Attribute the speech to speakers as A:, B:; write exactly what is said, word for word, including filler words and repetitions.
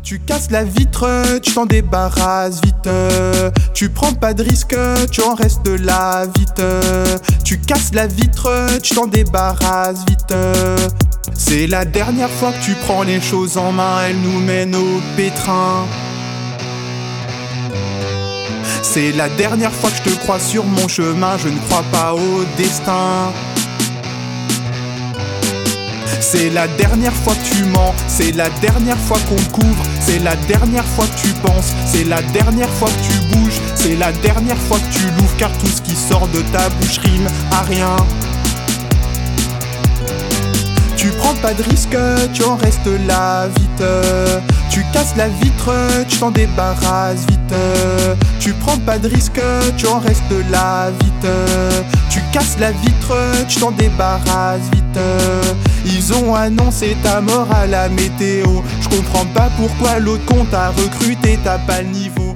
A: Tu casses la vitre, tu t'en débarrasses vite. Tu prends pas de risque, tu en restes là vite. Tu casses la vitre, tu t'en débarrasses vite. C'est la dernière fois que tu prends les choses en main, elle nous mène au pétrin. C'est la dernière fois que je te crois sur mon chemin, je ne crois pas au destin. C'est la dernière fois que tu mens, c'est la dernière fois qu'on te couvre, c'est la dernière fois que tu penses, c'est la dernière fois que tu bouges, c'est la dernière fois que tu l'ouvres, car tout ce qui sort de ta bouche rime à rien. Tu prends pas de risque, tu en restes là vite. Tu casses la vitre, tu t'en débarrasses vite. Tu prends pas de risque, tu en restes là vite. Tu casses la vitre, tu t'en débarrasses vite. Ils ont annoncé ta mort à la météo. Je comprends pas pourquoi l'autre con t'a recruté, t'as pas le niveau.